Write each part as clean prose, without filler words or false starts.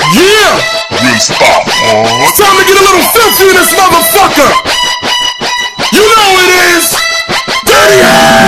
Yeah! Real stop. It's time to get a little filthy in this motherfucker! You know it is! Dirty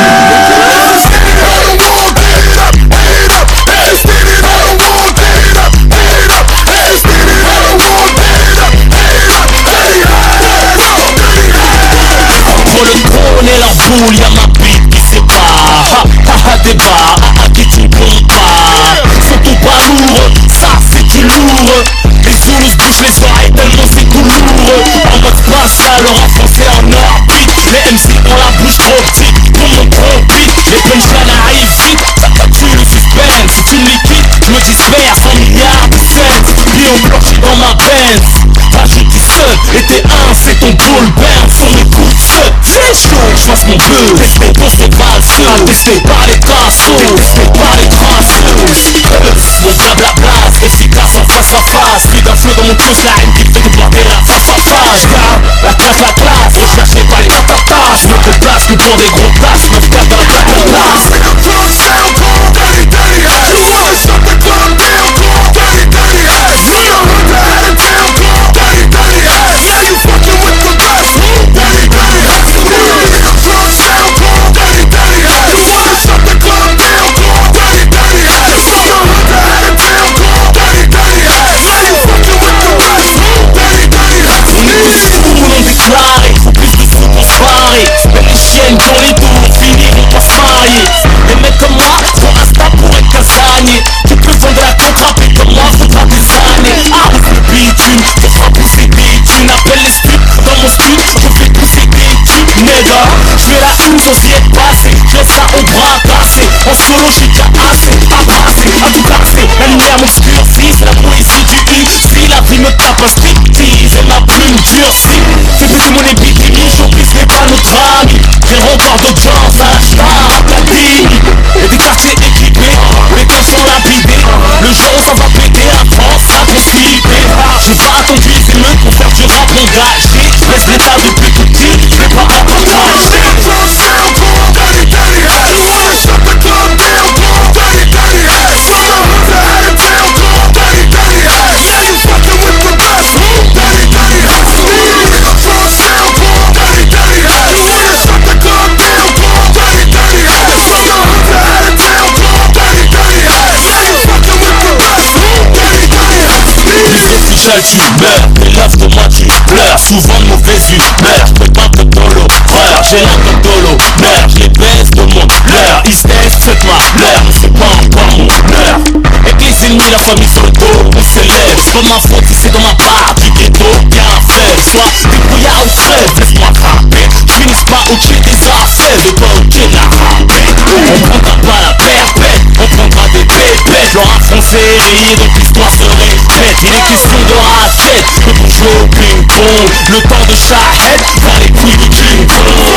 ass! I don't want to get up, get up, let's get it. I don't want to get up, get up, let's get it. I don't want to get up, get up, dirty ass! Dirty ass! Entre le trône et leur boule, y'a ma bite qui sépare. Ha ha débat, qui tu compares. Surtout pas lourd, ça c'est du lourd. Les Zoulous bouchent les oreilles tellement c'est douloureux. En mode spatial, le rap français en orbite. Les MC ont la bouche trop petite pour mon compite. Les punchlines arrivent vite, ça tue le suspense. Si tu me liquides, je me disperse en milliards de cents. Puis on bloque dans ma Benz. Rajoute du seul, et t'es un, c'est ton bull burn sur mes coups de seul. C'est chaud, je fasse mon buzz. Testé pour ces valseux, testé par les tassos, testé par les tranceuses. Mon blablabla, efficace en face à face. Plus d'un feu dans mon punchline qui fait débloquer la face à face. La classe, recherché par les tatatas. Je me déplace que pour des gros places, je me fais dans la plaque en place. Club sound cold, dirty, dirty ass. You wanna shut the club down, cold, dirty, dirty ass. You know who the out of town, cold, dirty, dirty ass. Yeah, you fucking with the best, dirty, dirty ass. You wanna club sound cold, dirty, dirty ass. You wanna shut the club down, cold, dirty, dirty ass. You know who the out of town, cold, dirty, dirty ass. Yeah, you fucking with the best, dirty, dirty ass. On est tous fous, non déclarés. Faut plus de fous pour se barrer. Même les chiennes qui ont les tours finiront par se marier. Les mecs comme moi sont insta pour être casanier. Tu peux vendre la contrapée comme moi, faudra des années. Ah, le bitume, te fera pousser des thunes. Appelle les stups dans mon stup, je fais pousser des tubes. Nègre, je fais la une sans y être passé. Je laisse ça au bras cassé. En solo, j'ai déjà assez à brasser, à tout casser. La lumière m'obscurcit, c'est la poésie du I. Si la vie me tape un striptease, et ma plume durcit. Fais bouger mon épidémie, j'oublie n'est pas notre ami. J'ai encore d'autres gens à la star académie. Et des quartiers équipés, les camps sont lapidés. Le jour où ça va péter, la France, ça peut slipper. J'ai pas attendu les émeutes pour faire du rap engagé. Je laisse l'état depuis tout petit, je vais pas en partager. Club sound cold, dirty, dirty ass. You wanna shut the club down, cold, dirty, dirty ass. You know who the out of town, cold, dirty, dirty ass. Yeah, you fucking with the best, dirty, dirty ass. Club sound cold, dirty, dirty ass. You wanna shut the club down, cold, dirty, dirty ass. You know who the out of town, cold, dirty, dirty ass. Yeah, you fucking with the best, dirty, dirty ass. Les officiels tu meurs, les lèvres de moi tu pleures. Souvent de mauvaise humeur, je peux pas te dolo. J'ai l'air de dolo, merde, je les baisse de mon leur. Ils se taisent, c'est ma leur, mais c'est pas encore mon heure. Et que les ennemis, la famille sur le dos, on s'élève. C'est pas ma faute si c'est dans ma part du ghetto, bien fait. Soit débrouillard ou crève, laisse-moi frapper. Je finis pas au pied des affaires, de pas au pied de la rambée. On prendra pas la perpète, on prendra des pépettes. Leur français est rayé, donc l'histoire se répète. Il est question de raquette, que pour jouer au ping-pong. Le temps de charrette, dans les couilles du King Kong.